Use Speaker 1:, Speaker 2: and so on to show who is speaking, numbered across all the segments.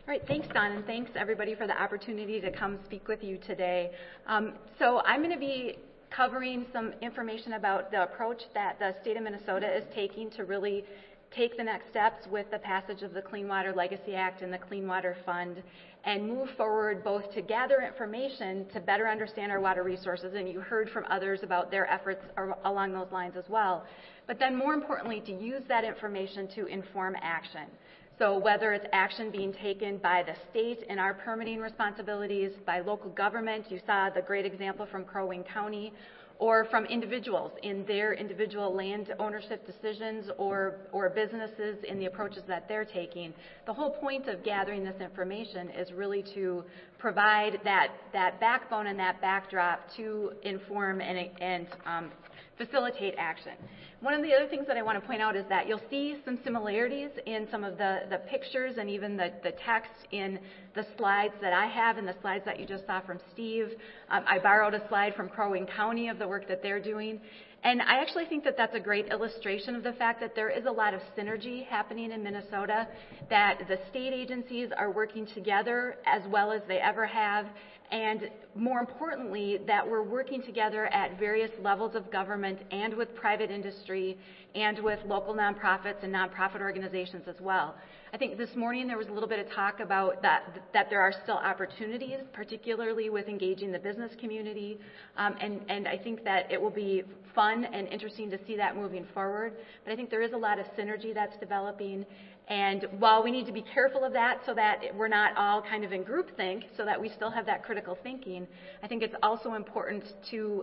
Speaker 1: All right, thanks, Don, and thanks everybody for the opportunity to come speak with you today. So I'm going to be covering some information about the approach that the state of Minnesota is taking to really take the next steps with the passage of the Clean Water Legacy Act and the Clean Water Fund and move forward both to gather information to better understand our water resources, and you heard from others about their efforts along those lines as well, but then more importantly to use that information to inform action. So whether it's action being taken by the state in our permitting responsibilities, by local government, you saw the great example from Crow Wing County, or from individuals in their individual land ownership decisions or businesses in the approaches that they're taking. The whole point of gathering this information is really to provide that backbone and that backdrop to inform and facilitate action. One of the other things that I want to point out is that you'll see some similarities in some of the pictures and even the text in the slides that I have and the slides that you just saw from Steve. I borrowed a slide from Crow Wing County of the work that they're doing. And I actually think that that's a great illustration of the fact that there is a lot of synergy happening in Minnesota, that the state agencies are working together as well as they ever have, and more importantly, that we're working together at various levels of government and with private industry and with local nonprofits and nonprofit organizations as well. I think this morning there was a little bit of talk about that there are still opportunities, particularly with engaging the business community, and I think that it will be fun and interesting to see that moving forward. But I think there is a lot of synergy that's developing. And while we need to be careful of that so that we're not all kind of in groupthink, so that we still have that critical thinking, I think it's also important to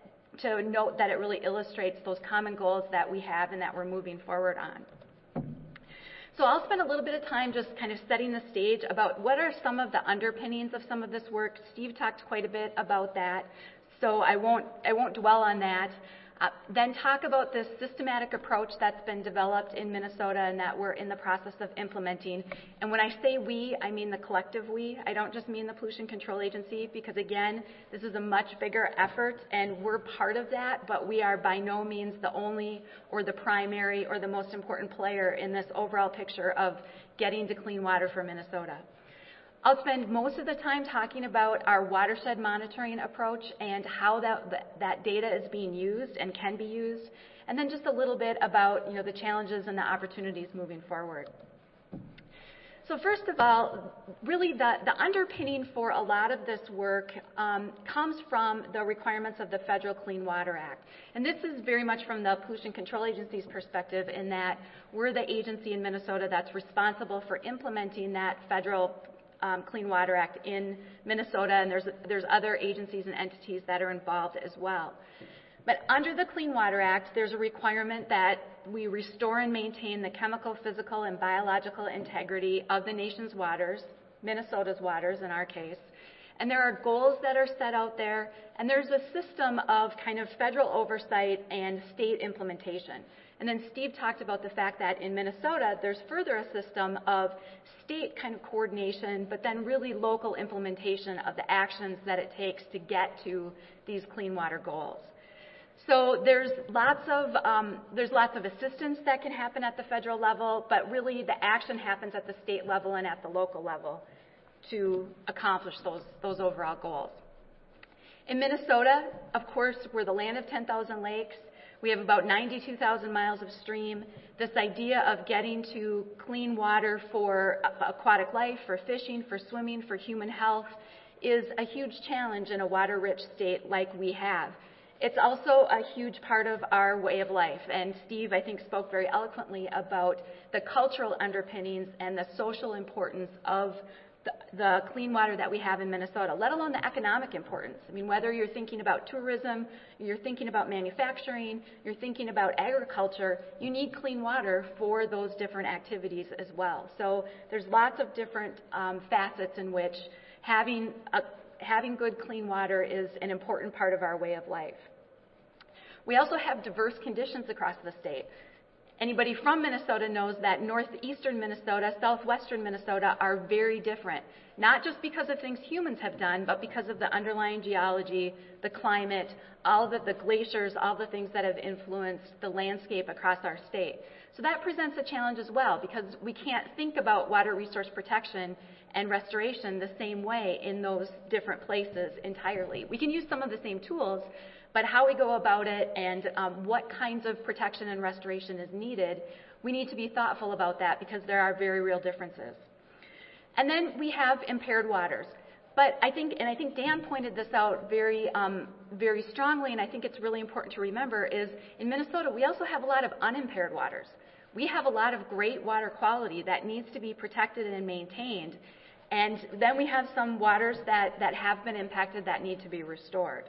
Speaker 1: note that it really illustrates those common goals that we have and that we're moving forward on. So I'll spend a little bit of time just kind of setting the stage about what are some of the underpinnings of some of this work. Steve talked quite a bit about that, so I won't dwell on that. Then talk about this systematic approach that's been developed in Minnesota and that we're in the process of implementing. And when I say we, I mean the collective we. I don't just mean the Pollution Control Agency, because again, this is a much bigger effort and we're part of that, but we are by no means the only or the primary or the most important player in this overall picture of getting to clean water for Minnesota. I'll spend most of the time talking about our watershed monitoring approach and how that data is being used and can be used, and then just a little bit about the challenges and the opportunities moving forward. So first of all, really the underpinning for a lot of this work comes from the requirements of the Federal Clean Water Act. And this is very much from the Pollution Control Agency's perspective in that we're the agency in Minnesota that's responsible for implementing that federal Clean Water Act in Minnesota, and there's other agencies and entities that are involved as well. But under the Clean Water Act, there's a requirement that we restore and maintain the chemical, physical, and biological integrity of the nation's waters, Minnesota's waters in our case. And there are goals that are set out there, and there's a system of kind of federal oversight and state implementation. And then Steve talked about the fact that in Minnesota, there's further a system of state kind of coordination, but then really local implementation of the actions that it takes to get to these clean water goals. So there's lots of assistance that can happen at the federal level, but really the action happens at the state level and at the local level to accomplish those overall goals. In Minnesota, of course, we're the land of 10,000 lakes. We have about 92,000 miles of stream. This idea of getting to clean water for aquatic life, for fishing, for swimming, for human health is a huge challenge in a water-rich state like we have. It's also a huge part of our way of life. And Steve, I think, spoke very eloquently about the cultural underpinnings and the social importance of the clean water that we have in Minnesota, let alone the economic importance. I mean, whether you're thinking about tourism, you're thinking about manufacturing, you're thinking about agriculture, you need clean water for those different activities as well. So there's lots of different facets in which having good clean water is an important part of our way of life. We also have diverse conditions across the state. Anybody from Minnesota knows that northeastern Minnesota, southwestern Minnesota are very different, not just because of things humans have done, but because of the underlying geology, the climate, all the glaciers, all the things that have influenced the landscape across our state. So that presents a challenge as well, because we can't think about water resource protection and restoration the same way in those different places entirely. We can use some of the same tools, but how we go about it and what kinds of protection and restoration is needed, we need to be thoughtful about that because there are very real differences. And then we have impaired waters. But I think Dan pointed this out very strongly, and I think it's really important to remember, is in Minnesota we also have a lot of unimpaired waters. We have a lot of great water quality that needs to be protected and maintained. And then we have some waters that have been impacted that need to be restored.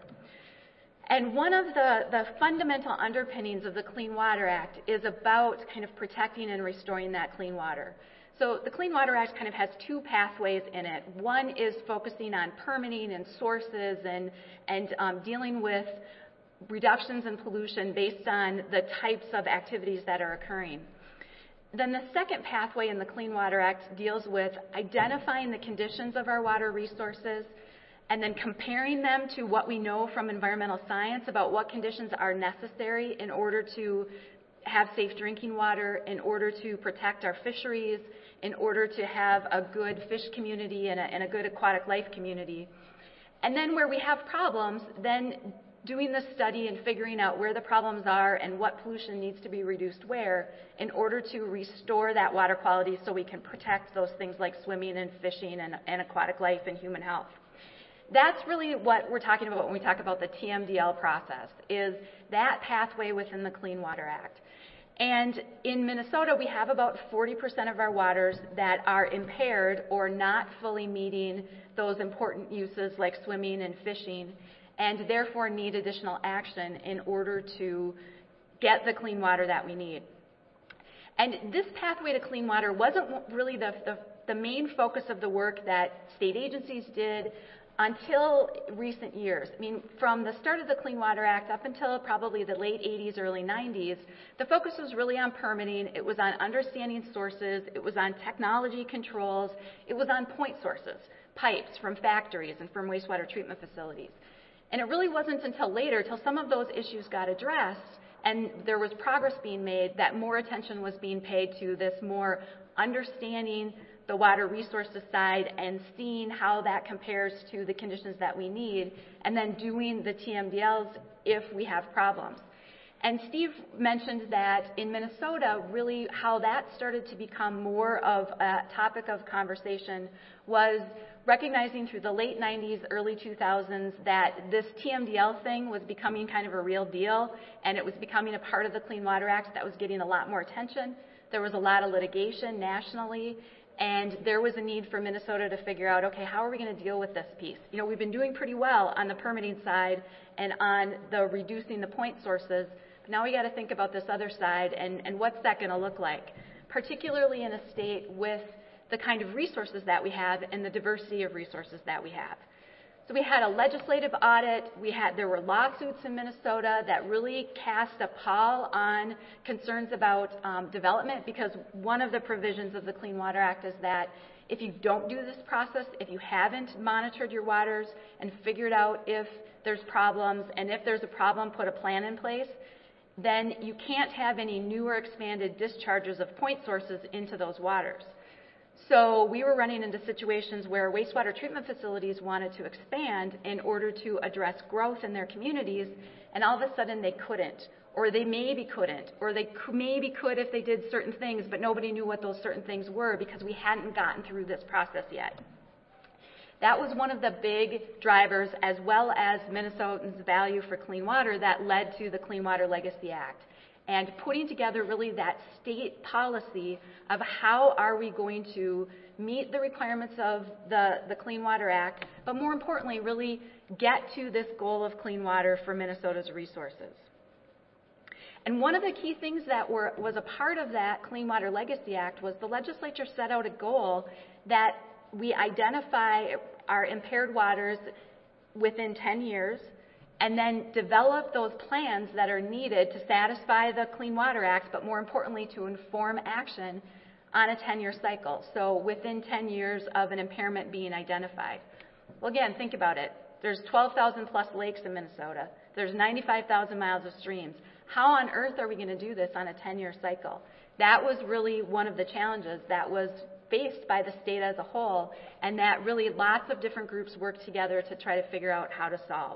Speaker 1: And one of the fundamental underpinnings of the Clean Water Act is about kind of protecting and restoring that clean water. So the Clean Water Act kind of has two pathways in it. One is focusing on permitting and sources and dealing with reductions in pollution based on the types of activities that are occurring. Then the second pathway in the Clean Water Act deals with identifying the conditions of our water resources and then comparing them to what we know from environmental science about what conditions are necessary in order to have safe drinking water, in order to protect our fisheries, in order to have a good fish community and a good aquatic life community. And then where we have problems, then doing the study and figuring out where the problems are and what pollution needs to be reduced where in order to restore that water quality so we can protect those things like swimming and fishing and aquatic life and human health. That's really what we're talking about when we talk about the TMDL process, is that pathway within the Clean Water Act. And in Minnesota, we have about 40% of our waters that are impaired or not fully meeting those important uses like swimming and fishing, and therefore need additional action in order to get the clean water that we need. And this pathway to clean water wasn't really the main focus of the work that state agencies did until recent years. I mean, from the start of the Clean Water Act up until probably the late 80s, early 90s, the focus was really on permitting. It was on understanding sources. It was on technology controls. It was on point sources, pipes from factories and from wastewater treatment facilities. And it really wasn't until later, till some of those issues got addressed and there was progress being made, that more attention was being paid to this more understanding the water resources side and seeing how that compares to the conditions that we need, and then doing the TMDLs if we have problems. And Steve mentioned that in Minnesota, really how that started to become more of a topic of conversation was recognizing through the late 90s, early 2000s that this TMDL thing was becoming kind of a real deal, and it was becoming a part of the Clean Water Act that was getting a lot more attention. There was a lot of litigation nationally, and there was a need for Minnesota to figure out, okay, how are we going to deal with this piece? You know, we've been doing pretty well on the permitting side and on the reducing the point sources, but now we got to think about this other side and what's that going to look like, particularly in a state with the kind of resources that we have and the diversity of resources that we have. So we had a legislative audit. There were lawsuits in Minnesota that really cast a pall on concerns about development, because one of the provisions of the Clean Water Act is that if you don't do this process, if you haven't monitored your waters and figured out if there's problems, and if there's a problem, put a plan in place, then you can't have any new or expanded discharges of point sources into those waters. So we were running into situations where wastewater treatment facilities wanted to expand in order to address growth in their communities, and all of a sudden they couldn't, or they maybe couldn't, or they maybe could if they did certain things, but nobody knew what those certain things were because we hadn't gotten through this process yet. That was one of the big drivers, as well as Minnesotans' value for clean water, that led to the Clean Water Legacy Act, and putting together really that state policy of how are we going to meet the requirements of the Clean Water Act, but more importantly, really get to this goal of clean water for Minnesota's resources. And one of the key things that was a part of that Clean Water Legacy Act was the legislature set out a goal that we identify our impaired waters within 10 years, and then develop those plans that are needed to satisfy the Clean Water Act, but more importantly, to inform action on a 10-year cycle. So within 10 years of an impairment being identified. Well, again, think about it. There's 12,000 plus lakes in Minnesota. There's 95,000 miles of streams. How on earth are we going to do this on a 10-year cycle? That was really one of the challenges that was faced by the state as a whole, and that really lots of different groups worked together to try to figure out how to solve.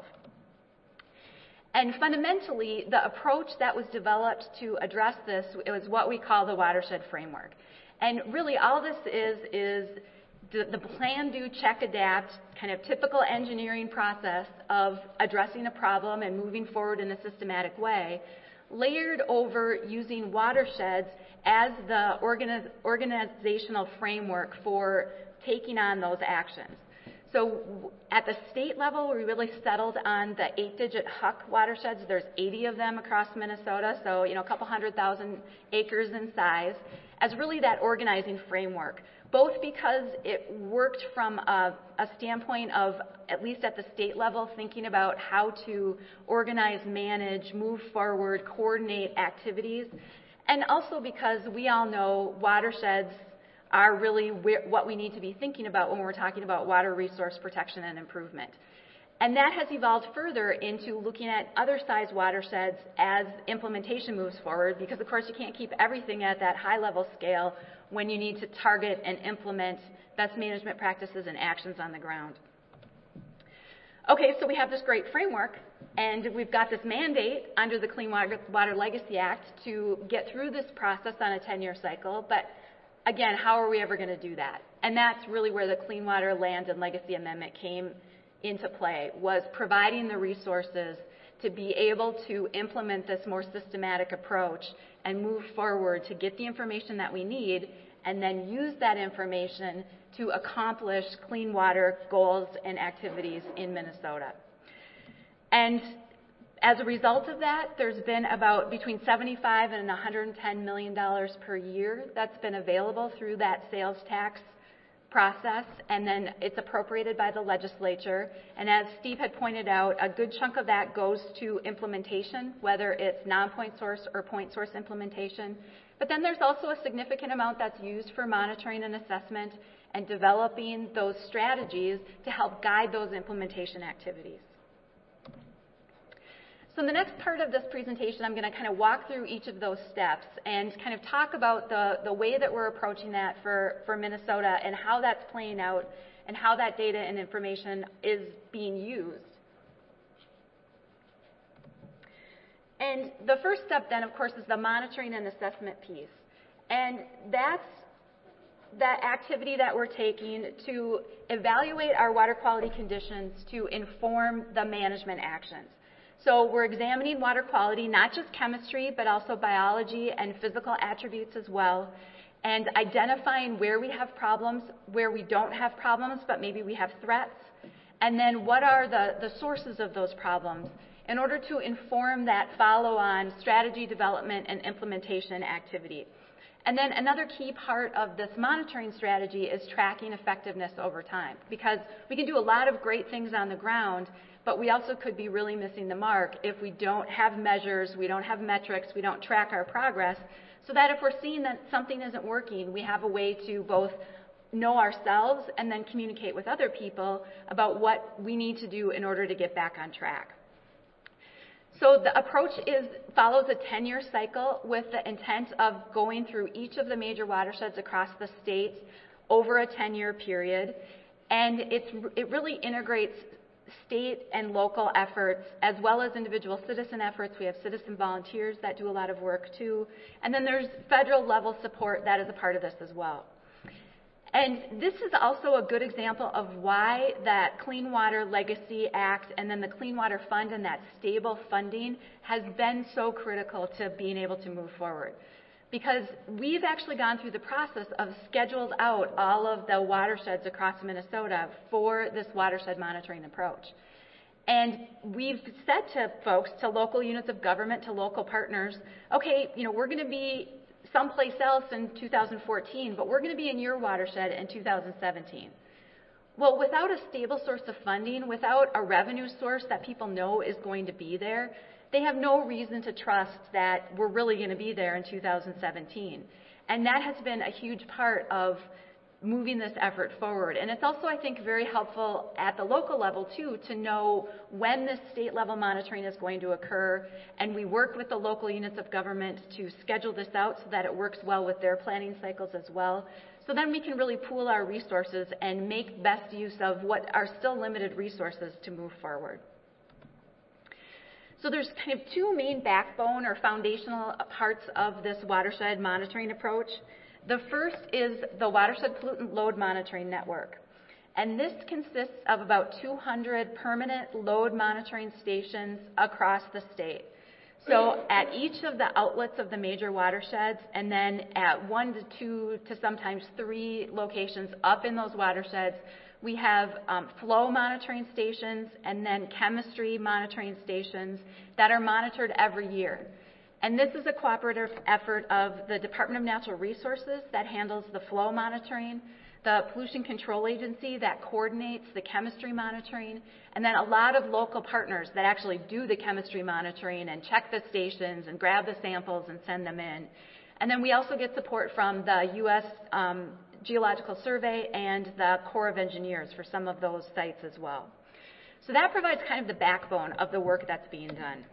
Speaker 1: And fundamentally, the approach that was developed to address this was what we call the watershed framework. And really all this is the plan, do, check, adapt, kind of typical engineering process of addressing a problem and moving forward in a systematic way, layered over using watersheds as the organizational framework for taking on those actions. So at the state level, we really settled on the 8-digit HUC watersheds. There's 80 of them across Minnesota, so a couple 100,000 acres in size, as really that organizing framework, both because it worked from a standpoint of, at least at the state level, thinking about how to organize, manage, move forward, coordinate activities, and also because we all know watersheds are really what we need to be thinking about when we're talking about water resource protection and improvement. And that has evolved further into looking at other size watersheds as implementation moves forward, because of course you can't keep everything at that high level scale when you need to target and implement best management practices and actions on the ground. Okay, so we have this great framework, and we've got this mandate under the Clean Water Legacy Act to get through this process on a 10-year cycle, but again, how are we ever going to do that? And that's really where the Clean Water Land and Legacy Amendment came into play, was providing the resources to be able to implement this more systematic approach and move forward to get the information that we need and then use that information to accomplish clean water goals and activities in Minnesota. And as a result of that, there's been about between $75 and $110 million per year that's been available through that sales tax process, and then it's appropriated by the legislature. And as Steve had pointed out, a good chunk of that goes to implementation, whether it's non-point source or point source implementation. But then there's also a significant amount that's used for monitoring and assessment and developing those strategies to help guide those implementation activities. So in the next part of this presentation, I'm going to kind of walk through each of those steps and kind of talk about the way that we're approaching that for Minnesota and how that's playing out and how that data and information is being used. And the first step then, of course, is the monitoring and assessment piece. And that's that activity that we're taking to evaluate our water quality conditions to inform the management actions. So we're examining water quality, not just chemistry, but also biology and physical attributes as well, and identifying where we have problems, where we don't have problems, but maybe we have threats, and then what are the sources of those problems in order to inform that follow-on strategy development and implementation activity. And then another key part of this monitoring strategy is tracking effectiveness over time, because we can do a lot of great things on the ground, but we also could be really missing the mark if we don't have measures, we don't have metrics, we don't track our progress, so that if we're seeing that something isn't working, we have a way to both know ourselves and then communicate with other people about what we need to do in order to get back on track. So the approach follows a 10-year cycle with the intent of going through each of the major watersheds across the state over a 10-year period, and it really integrates state and local efforts as well as individual citizen efforts. We have citizen volunteers that do a lot of work too, and then there's federal level support that is a part of this as well. And this is also a good example of why that Clean Water Legacy Act and then the Clean Water Fund and that stable funding has been so critical to being able to move forward. Because we've actually gone through the process of scheduled out all of the watersheds across Minnesota for this watershed monitoring approach. And we've said to folks, to local units of government, to local partners, okay, we're going to be someplace else in 2014, but we're going to be in your watershed in 2017. Well, without a stable source of funding, without a revenue source that people know is going to be there, they have no reason to trust that we're really going to be there in 2017. And that has been a huge part of moving this effort forward. And it's also, I think, very helpful at the local level, too, to know when this state-level monitoring is going to occur. And we work with the local units of government to schedule this out so that it works well with their planning cycles as well. So then we can really pool our resources and make best use of what are still limited resources to move forward. So there's kind of two main backbone or foundational parts of this watershed monitoring approach. The first is the Watershed Pollutant Load Monitoring Network. And this consists of about 200 permanent load monitoring stations across the state. So at each of the outlets of the major watersheds, and then at 1 to 2 to sometimes 3 locations up in those watersheds, we have flow monitoring stations and then chemistry monitoring stations that are monitored every year. And this is a cooperative effort of the Department of Natural Resources that handles the flow monitoring, the Pollution Control Agency that coordinates the chemistry monitoring, and then a lot of local partners that actually do the chemistry monitoring and check the stations and grab the samples and send them in. And then we also get support from the U.S. Geological Survey and the Corps of Engineers for some of those sites as well. So that provides kind of the backbone of the work that's being done.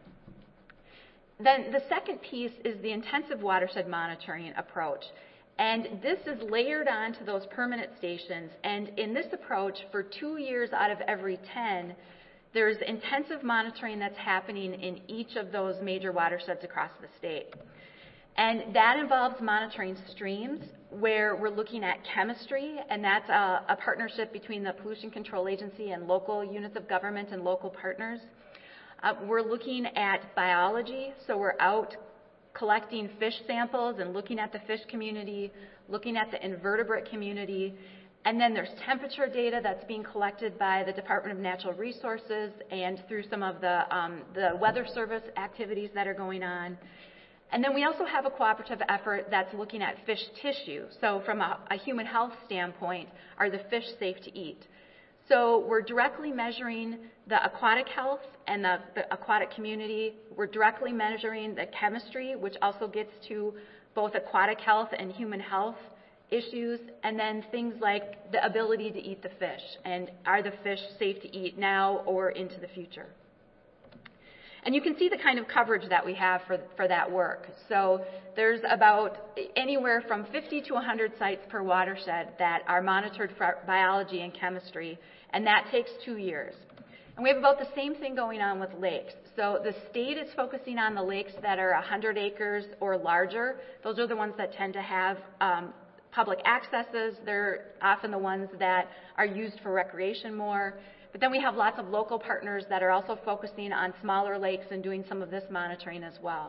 Speaker 1: Then the second piece is the intensive watershed monitoring approach. And this is layered onto those permanent stations. And in this approach, for 2 years out of every 10, there's intensive monitoring that's happening in each of those major watersheds across the state. And that involves monitoring streams, where we're looking at chemistry, and that's a partnership between the Pollution Control Agency and local units of government and local partners. We're looking at biology, so we're out collecting fish samples and looking at the fish community, looking at the invertebrate community. And then there's temperature data that's being collected by the Department of Natural Resources and through some of the Weather Service activities that are going on. And then we also have a cooperative effort that's looking at fish tissue. So from a human health standpoint, are the fish safe to eat? So we're directly measuring the aquatic health and the aquatic community. We're directly measuring the chemistry, which also gets to both aquatic health and human health issues, and then things like the ability to eat the fish, and are the fish safe to eat now or into the future. And you can see the kind of coverage that we have for that work. So there's about anywhere from 50 to 100 sites per watershed that are monitored for biology and chemistry, and that takes 2 years. And we have about the same thing going on with lakes. So the state is focusing on the lakes that are 100 acres or larger. Those are the ones that tend to have public accesses. They're often the ones that are used for recreation more. But then we have lots of local partners that are also focusing on smaller lakes and doing some of this monitoring as well.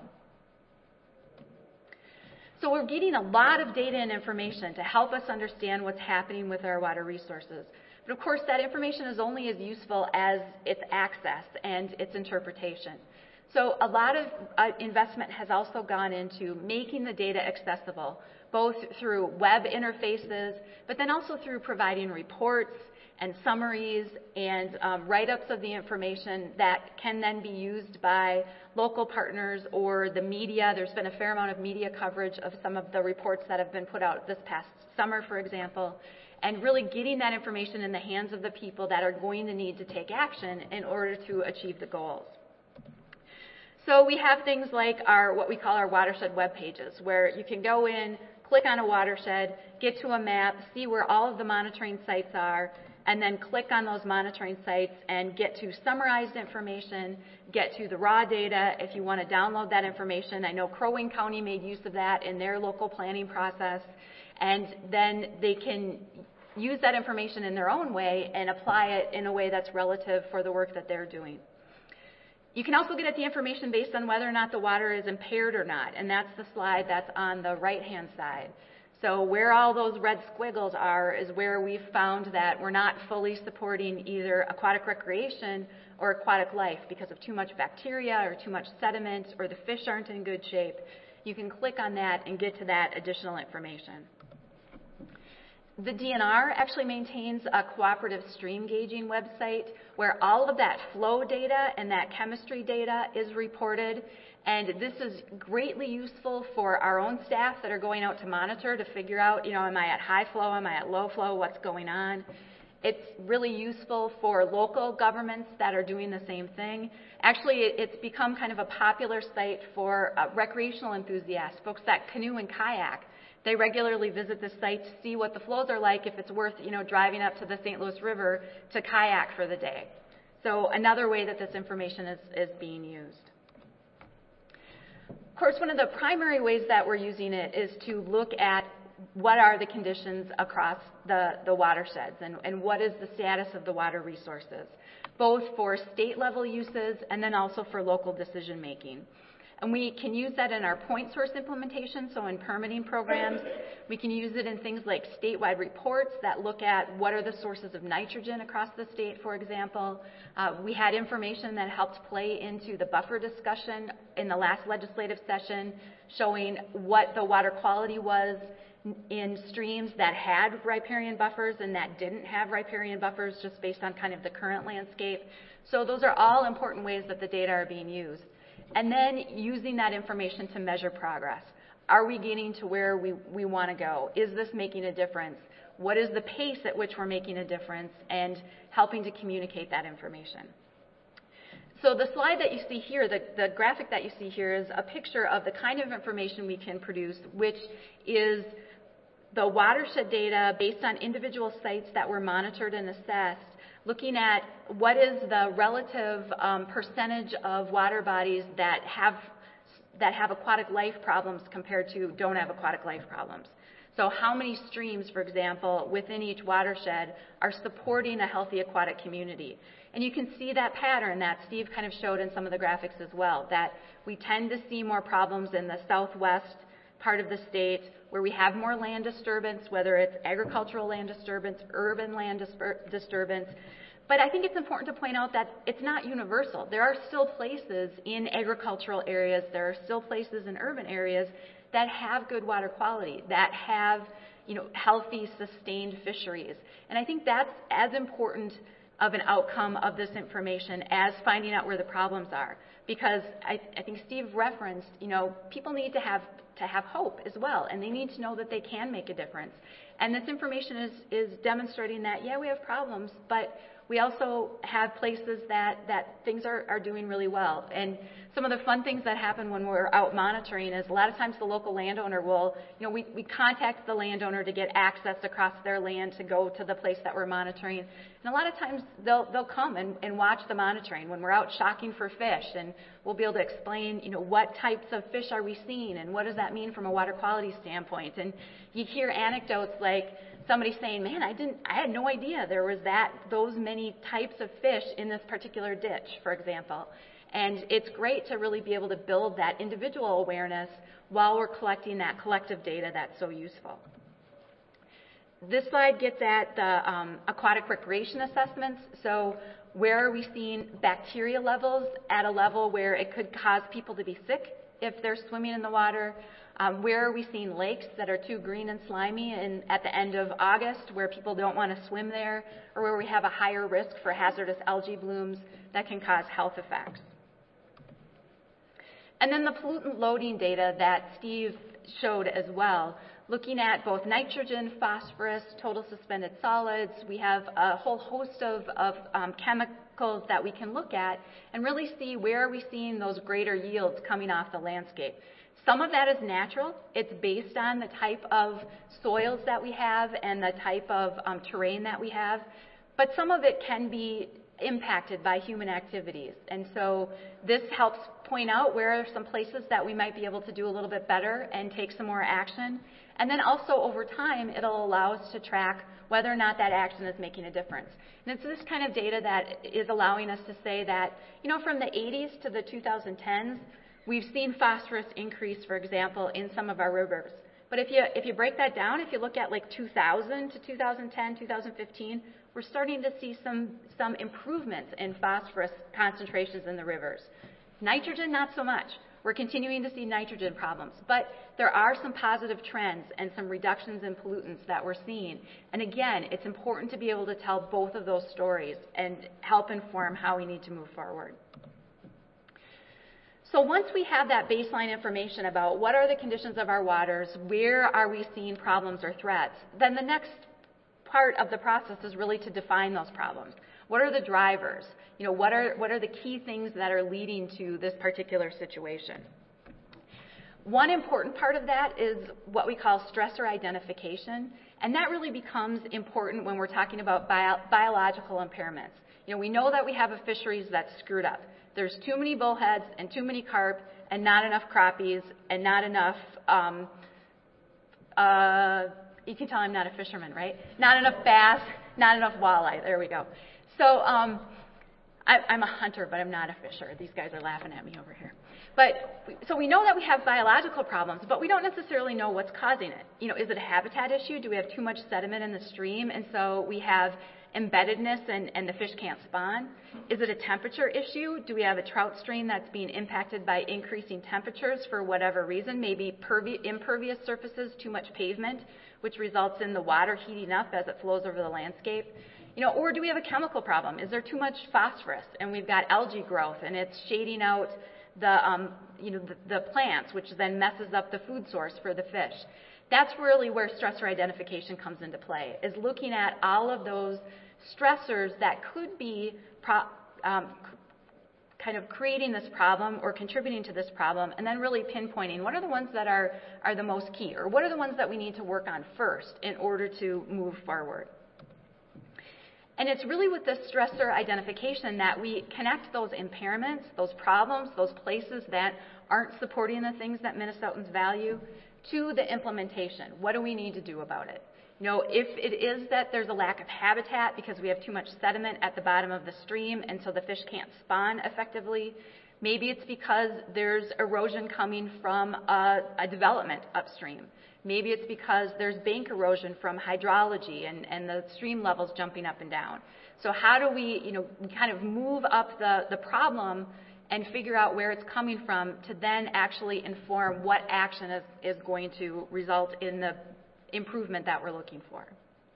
Speaker 1: So we're getting a lot of data and information to help us understand what's happening with our water resources. But of course, that information is only as useful as its access and its interpretation. So a lot of investment has also gone into making the data accessible, both through web interfaces, but then also through providing reports and summaries and write-ups of the information that can then be used by local partners or the media. There's been a fair amount of media coverage of some of the reports that have been put out this past summer, for example, and really getting that information in the hands of the people that are going to need to take action in order to achieve the goals. So we have things like what we call our watershed web pages, where you can go in, click on a watershed, get to a map, see where all of the monitoring sites are, and then click on those monitoring sites and get to summarized information, get to the raw data if you want to download that information. I know Crow Wing County made use of that in their local planning process, and then they can use that information in their own way and apply it in a way that's relative for the work that they're doing. You can also get at the information based on whether or not the water is impaired or not, and that's the slide that's on the right-hand side. So where all those red squiggles are is where we've found that we're not fully supporting either aquatic recreation or aquatic life because of too much bacteria or too much sediment or the fish aren't in good shape. You can click on that and get to that additional information. The DNR actually maintains a cooperative stream gauging website where all of that flow data and that chemistry data is reported. And this is greatly useful for our own staff that are going out to monitor to figure out, am I at high flow, am I at low flow, what's going on. It's really useful for local governments that are doing the same thing. Actually, it's become kind of a popular site for recreational enthusiasts, folks that canoe and kayak. They regularly visit this site to see what the flows are like, if it's worth, driving up to the St. Louis River to kayak for the day. So another way that this information is being used. Of course, one of the primary ways that we're using it is to look at what are the conditions across the watersheds and what is the status of the water resources, both for state level uses and then also for local decision making. And we can use that in our point source implementation, so in permitting programs. We can use it in things like statewide reports that look at what are the sources of nitrogen across the state, for example. We had information that helped play into the buffer discussion in the last legislative session, showing what the water quality was in streams that had riparian buffers and that didn't have riparian buffers, just based on kind of the current landscape. So those are all important ways that the data are being used. And then using that information to measure progress. Are we getting to where we want to go? Is this making a difference? What is the pace at which we're making a difference? And helping to communicate that information. So the slide that you see here, the graphic that you see here, is a picture of the kind of information we can produce, which is the watershed data based on individual sites that were monitored and assessed, looking at what is the relative percentage of water bodies that have aquatic life problems compared to don't have aquatic life problems. So how many streams, for example, within each watershed are supporting a healthy aquatic community? And you can see that pattern that Steve kind of showed in some of the graphics as well, that we tend to see more problems in the southwest part of the state where we have more land disturbance, whether it's agricultural land disturbance, urban land disturbance. But I think it's important to point out that it's not universal. There are still places in agricultural areas, there are still places in urban areas that have good water quality, that have, healthy, sustained fisheries. And I think that's as important of an outcome of this information as finding out where the problems are. Because I think Steve referenced, people need to have hope as well, and they need to know that they can make a difference. And this information is demonstrating that, we have problems, but we also have places that things are doing really well. And some of the fun things that happen when we're out monitoring is a lot of times the local landowner will, we contact the landowner to get access across their land to go to the place that we're monitoring. And a lot of times they'll come and watch the monitoring when we're out shocking for fish, and we'll be able to explain, what types of fish are we seeing and what does that mean from a water quality standpoint. And you hear anecdotes like somebody saying, man, I had no idea there was those many types of fish in this particular ditch, for example. And it's great to really be able to build that individual awareness while we're collecting that collective data that's so useful. This slide gets at the aquatic recreation assessments. So where are we seeing bacteria levels at a level where it could cause people to be sick if they're swimming in the water? Where are we seeing lakes that are too green and slimy and at the end of August where people don't want to swim there, or where we have a higher risk for hazardous algae blooms that can cause health effects? And then the pollutant loading data that Steve showed as well, looking at both nitrogen, phosphorus, total suspended solids. We have a whole host of chemicals that we can look at and really see where are we seeing those greater yields coming off the landscape. Some of that is natural. It's based on the type of soils that we have and the type of terrain that we have. But some of it can be impacted by human activities. And so this helps point out where are some places that we might be able to do a little bit better and take some more action. And then also over time, it'll allow us to track whether or not that action is making a difference. And it's this kind of data that is allowing us to say that, from the 80s to the 2010s, we've seen phosphorus increase, for example, in some of our rivers. But if you break that down, if you look at like 2000 to 2010, 2015, we're starting to see some improvements in phosphorus concentrations in the rivers. Nitrogen, not so much. We're continuing to see nitrogen problems, but there are some positive trends and some reductions in pollutants that we're seeing. And again, it's important to be able to tell both of those stories and help inform how we need to move forward. So once we have that baseline information about what are the conditions of our waters, where are we seeing problems or threats, then the next part of the process is really to define those problems. What are the drivers? What are the key things that are leading to this particular situation? One important part of that is what we call stressor identification, and that really becomes important when we're talking about biological impairments. We know that we have a fisheries that's screwed up. There's too many bullheads and too many carp and not enough crappies and not enough, you can tell I'm not a fisherman, right? Not enough bass, not enough walleye. There we go. So I'm a hunter, but I'm not a fisher. These guys are laughing at me over here. So we know that we have biological problems, but we don't necessarily know what's causing it. Is it a habitat issue? Do we have too much sediment in the stream, and so we have embeddedness and the fish can't spawn? Is it a temperature issue? Do we have a trout stream that's being impacted by increasing temperatures for whatever reason? Maybe impervious surfaces, too much pavement, which results in the water heating up as it flows over the landscape. Or do we have a chemical problem? Is there too much phosphorus and we've got algae growth and it's shading out the plants, which then messes up the food source for the fish? That's really where stressor identification comes into play, is looking at all of those stressors that could be kind of creating this problem or contributing to this problem, and then really pinpointing what are the ones that are the most key, or what are the ones that we need to work on first in order to move forward. And it's really with this stressor identification that we connect those impairments, those problems, those places that aren't supporting the things that Minnesotans value, to the implementation. What do we need to do about it? If it is that there's a lack of habitat because we have too much sediment at the bottom of the stream and so the fish can't spawn effectively, maybe it's because there's erosion coming from a development upstream. Maybe it's because there's bank erosion from hydrology and the stream levels jumping up and down. So how do we, kind of move up the problem and figure out where it's coming from to then actually inform what action is going to result in the improvement that we're looking for.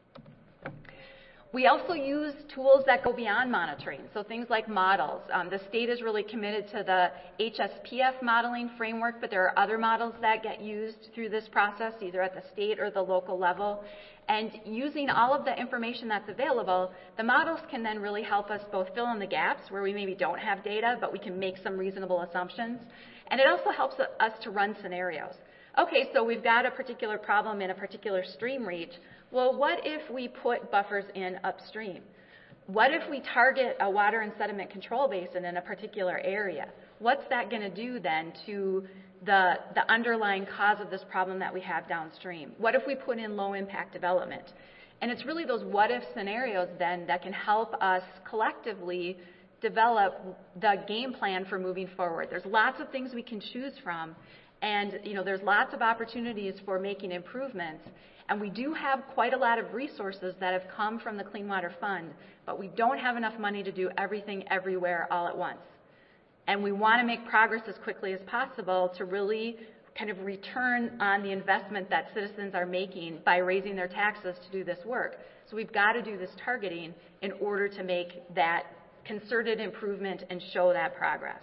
Speaker 1: We also use tools that go beyond monitoring, so things like models. The state is really committed to the HSPF modeling framework, but there are other models that get used through this process, either at the state or the local level. And using all of the information that's available, the models can then really help us both fill in the gaps where we maybe don't have data, but we can make some reasonable assumptions. And it also helps us to run scenarios. Okay, so we've got a particular problem in a particular stream reach. Well, what if we put buffers in upstream? What if we target a water and sediment control basin in a particular area? What's that going to do then to the underlying cause of this problem that we have downstream? What if we put in low impact development? And it's really those what if scenarios then that can help us collectively develop the game plan for moving forward. There's lots of things we can choose from, and there's lots of opportunities for making improvements. And we do have quite a lot of resources that have come from the Clean Water Fund, but we don't have enough money to do everything everywhere all at once. And we want to make progress as quickly as possible to really kind of return on the investment that citizens are making by raising their taxes to do this work. So we've got to do this targeting in order to make that concerted improvement and show that progress.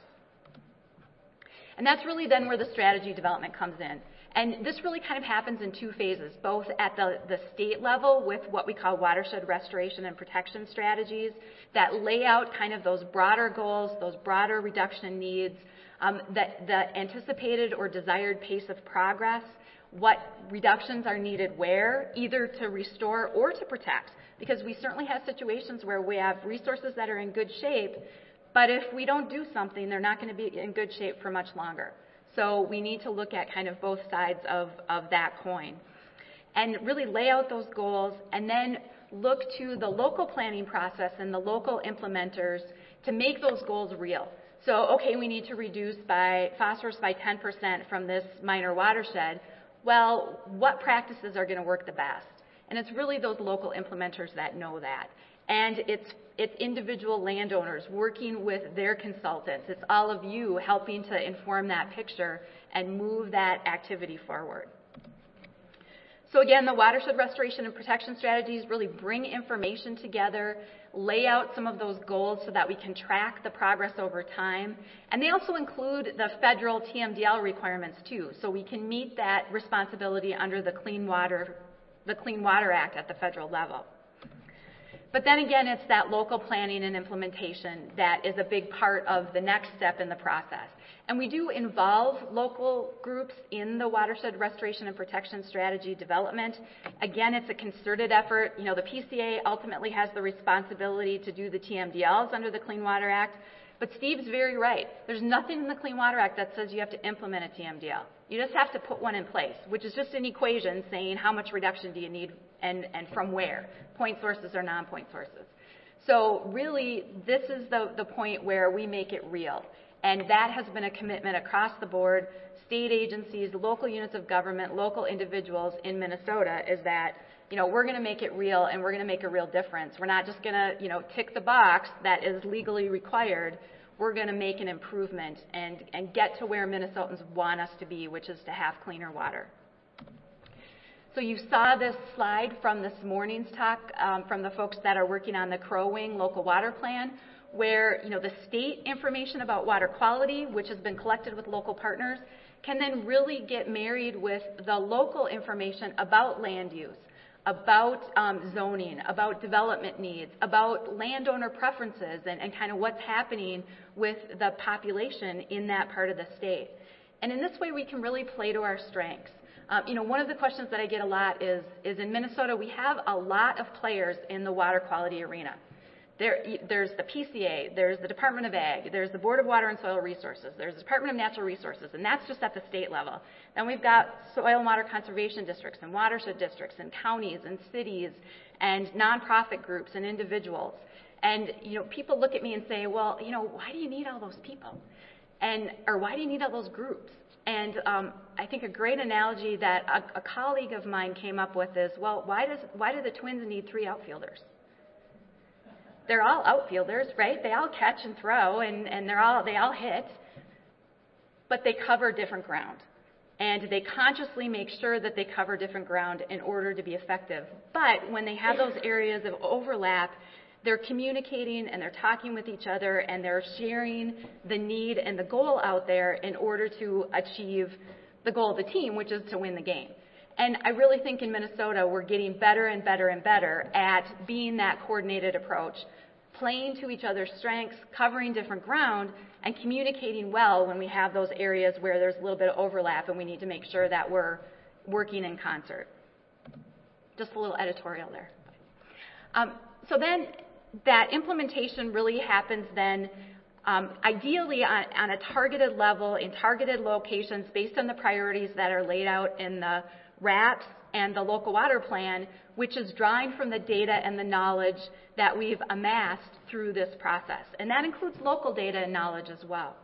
Speaker 1: And that's really then where the strategy development comes in. And this really kind of happens in two phases, both at the state level with what we call watershed restoration and protection strategies that lay out kind of those broader goals, those broader reduction needs, the anticipated or desired pace of progress, what reductions are needed where, either to restore or to protect. Because we certainly have situations where we have resources that are in good shape, but if we don't do something, they're not going to be in good shape for much longer. So we need to look at kind of both sides of that coin and really lay out those goals and then look to the local planning process and the local implementers to make those goals real. So, okay, we need to reduce phosphorus by 10% from this minor watershed. Well, what practices are going to work the best? And it's really those local implementers that know that. And it's individual landowners working with their consultants. It's all of you helping to inform that picture and move that activity forward. So again, the watershed restoration and protection strategies really bring information together, lay out some of those goals so that we can track the progress over time. And they also include the federal TMDL requirements too, so we can meet that responsibility under the Clean Water Act at the federal level. But then again, it's that local planning and implementation that is a big part of the next step in the process. And we do involve local groups in the watershed restoration and protection strategy development. Again, it's a concerted effort. You know, the PCA ultimately has the responsibility to do the TMDLs under the Clean Water Act. But Steve's very right. There's nothing in the Clean Water Act that says you have to implement a TMDL. You just have to put one in place, which is just an equation saying how much reduction do you need and from where, point sources or non-point sources. So really, this is the point where we make it real. And that has been a commitment across the board, state agencies, local units of government, local individuals in Minnesota, is that, you know, we're going to make it real and we're going to make a real difference. We're not just going to, you know, tick the box that is legally required. We're going to make an improvement and get to where Minnesotans want us to be, which is to have cleaner water. So you saw this slide from this morning's talk from the folks that are working on the Crow Wing Local Water Plan, where, you know, the state information about water quality, which has been collected with local partners, can then really get married with the local information about land use, about zoning, about development needs, about landowner preferences, and kind of what's happening with the population in that part of the state. And in this way, we can really play to our strengths. You know, one of the questions that I get a lot is in Minnesota, we have a lot of players in the water quality arena. There's the PCA, there's the Department of Ag, there's the Board of Water and Soil Resources, there's the Department of Natural Resources, and that's just at the state level. Then we've got soil and water conservation districts and watershed districts and counties and cities and nonprofit groups and individuals. And, you know, people look at me and say, well, you know, why do you need all those people? Or why do you need all those groups? And I think a great analogy that a colleague of mine came up with is, well, why do the Twins need 3 outfielders? They're all outfielders, right? They all catch and throw, and they all hit, but they cover different ground. And they consciously make sure that they cover different ground in order to be effective. But when they have those areas of overlap, they're communicating and they're talking with each other and they're sharing the need and the goal out there in order to achieve the goal of the team, which is to win the game. And I really think in Minnesota, we're getting better and better and better at being that coordinated approach, playing to each other's strengths, covering different ground, and communicating well when we have those areas where there's a little bit of overlap and we need to make sure that we're working in concert. Just a little editorial there. So then that implementation really happens then ideally on a targeted level in targeted locations based on the priorities that are laid out in the RAPS and the local water plan, which is drawing from the data and the knowledge that we've amassed through this process. And that includes local data and knowledge as well.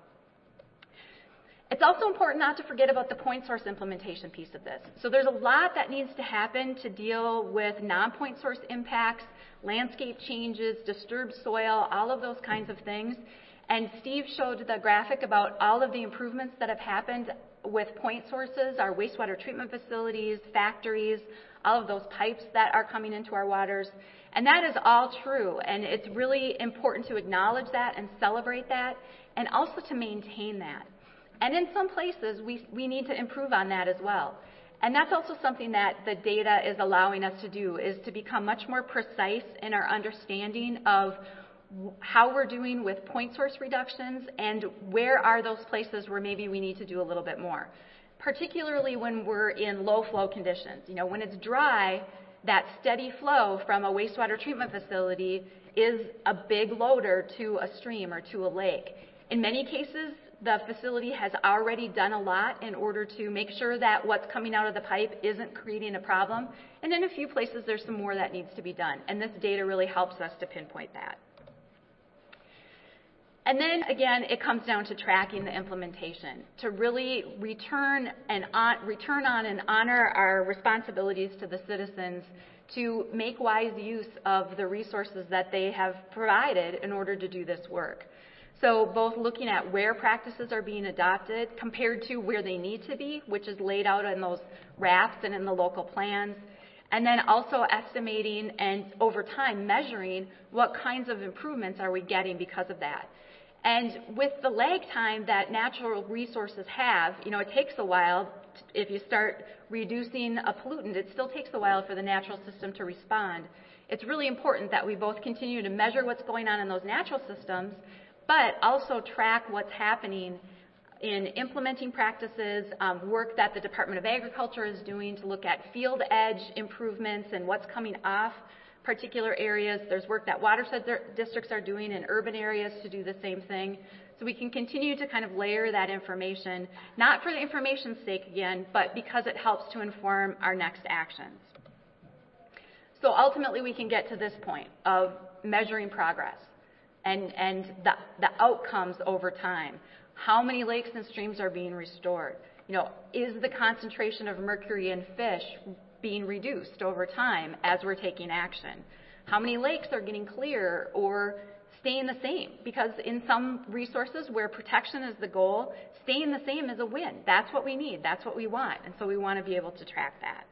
Speaker 1: It's also important not to forget about the point source implementation piece of this. So there's a lot that needs to happen to deal with non-point source impacts, landscape changes, disturbed soil, all of those kinds of things. And Steve showed the graphic about all of the improvements that have happened with point sources, our wastewater treatment facilities, factories, all of those pipes that are coming into our waters. And that is all true. And it's really important to acknowledge that and celebrate that, and also to maintain that. And in some places, we need to improve on that as well. And that's also something that the data is allowing us to do, is to become much more precise in our understanding of how we're doing with point source reductions and where are those places where maybe we need to do a little bit more, particularly when we're in low flow conditions. You know, when it's dry, that steady flow from a wastewater treatment facility is a big loader to a stream or to a lake. In many cases, the facility has already done a lot in order to make sure that what's coming out of the pipe isn't creating a problem. And in a few places, there's some more that needs to be done. And this data really helps us to pinpoint that. And then, again, it comes down to tracking the implementation, to really return on and honor our responsibilities to the citizens to make wise use of the resources that they have provided in order to do this work. So both looking at where practices are being adopted compared to where they need to be, which is laid out in those RAPs and in the local plans, and then also estimating and over time measuring what kinds of improvements are we getting because of that. And with the lag time that natural resources have, it takes a while. If you start reducing a pollutant, it still takes a while for the natural system to respond. It's really important that we both continue to measure what's going on in those natural systems, but also track what's happening in implementing practices, work that the Department of Agriculture is doing to look at field edge improvements and what's coming off particular areas. There's work that watershed districts are doing in urban areas to do the same thing. So we can continue to kind of layer that information, not for the information's sake again, but because it helps to inform our next actions. So ultimately we can get to this point of measuring progress and the outcomes over time. How many lakes and streams are being restored? Is the concentration of mercury in fish being reduced over time as we're taking action? How many lakes are getting clear or staying the same? Because in some resources where protection is the goal, staying the same is a win. That's what we need. That's what we want. And so we want to be able to track that.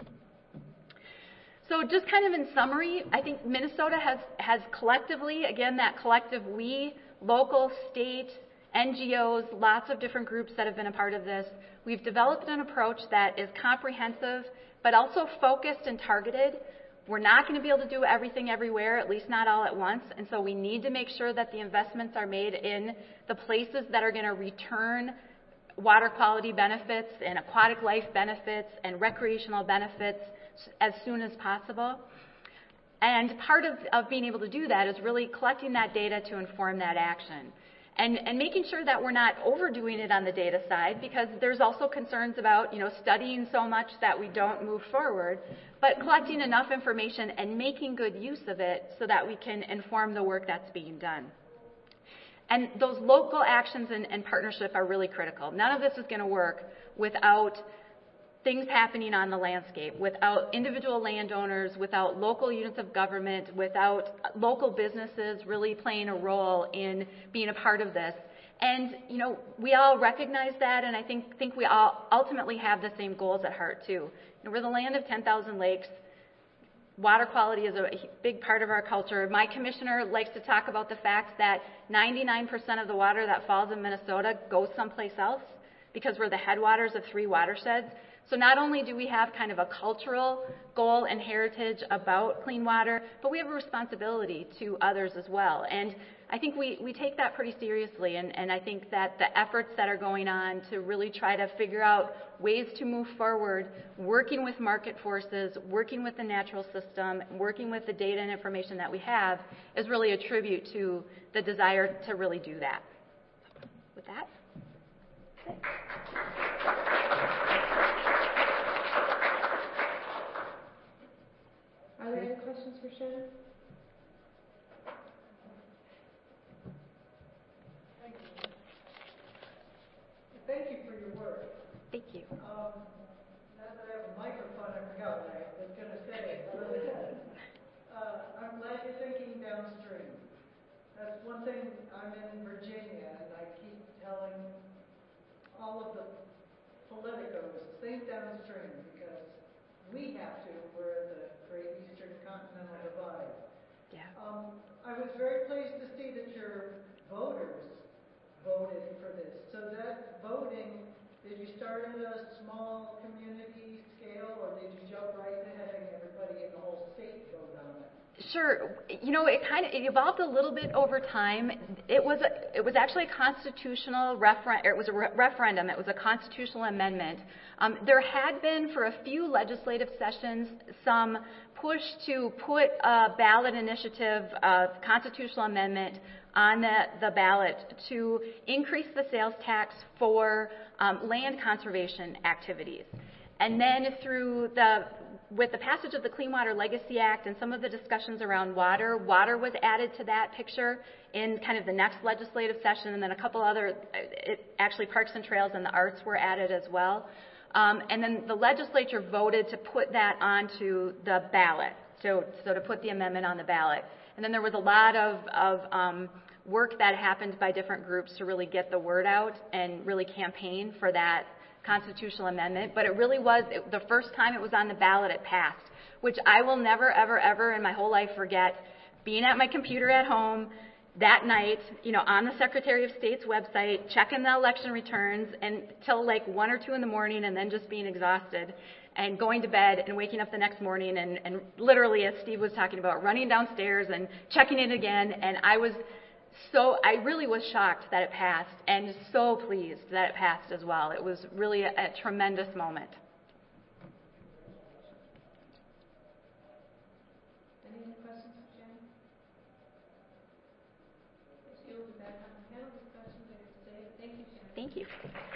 Speaker 1: So just kind of in summary, I think Minnesota has collectively, again, that collective we, local, state, NGOs, lots of different groups that have been a part of this. We've developed an approach that is comprehensive, but also focused and targeted. We're not going to be able to do everything everywhere, at least not all at once, and so we need to make sure that the investments are made in the places that are going to return water quality benefits and aquatic life benefits and recreational benefits as soon as possible. And part of being able to do that is really collecting that data to inform that action. And making sure that we're not overdoing it on the data side, because there's also concerns about, studying so much that we don't move forward, but collecting enough information and making good use of it so that we can inform the work that's being done. And those local actions and partnership are really critical. None of this is going to work without things happening on the landscape, without individual landowners, without local units of government, without local businesses really playing a role in being a part of this. And, we all recognize that, and I think we all ultimately have the same goals at heart, too. We're the land of 10,000 lakes. Water quality is a big part of our culture. My commissioner likes to talk about the fact that 99% of the water that falls in Minnesota goes someplace else because we're the headwaters of 3 watersheds. So not only do we have kind of a cultural goal and heritage about clean water, but we have a responsibility to others as well. And I think we take that pretty seriously, and I think that the efforts that are going on to really try to figure out ways to move forward, working with market forces, working with the natural system, working with the data and information that we have, is really a tribute to the desire to really do that. With that, that's it.
Speaker 2: Are there any questions for Shannon?
Speaker 3: Thank you. Thank you for your work.
Speaker 1: Thank you.
Speaker 3: Now that I have a microphone, I forgot what I was going to say. I'm glad you're thinking downstream. That's one thing. I'm in Virginia, and I keep telling all of the politicos, think downstream, because we have to. We're the Great Eastern Continental Divide.
Speaker 1: Yeah.
Speaker 3: I was very pleased to see that your voters voted for this. So that voting, did you start at a small community scale, or did you jump right to having everybody in the whole state vote on it?
Speaker 1: Sure. It evolved a little bit over time. It was actually a constitutional referendum. It was a referendum. It was a constitutional amendment. There had been, for a few legislative sessions, some push to put a ballot initiative, a constitutional amendment, on the ballot to increase the sales tax for land conservation activities. And then with the passage of the Clean Water Legacy Act and some of the discussions around water was added to that picture in kind of the next legislative session, and then a couple other, actually Parks and Trails and the arts were added as well. And then the legislature voted to put that onto the ballot, so to put the amendment on the ballot. And then there was a lot of work that happened by different groups to really get the word out and really campaign for that constitutional amendment. But it really was, the first time it was on the ballot, it passed, which I will never, ever, ever in my whole life forget. Being at my computer at home that night, on the Secretary of State's website, checking the election returns until like 1 or 2 in the morning, and then just being exhausted and going to bed and waking up the next morning and literally, as Steve was talking about, running downstairs and checking it again. And I really was shocked that it passed, and so pleased that it passed as well. It was really a tremendous moment.
Speaker 2: Any other questions for Jen? She will be back on the panel discussion later today. Thank you, Jen.
Speaker 1: Thank you.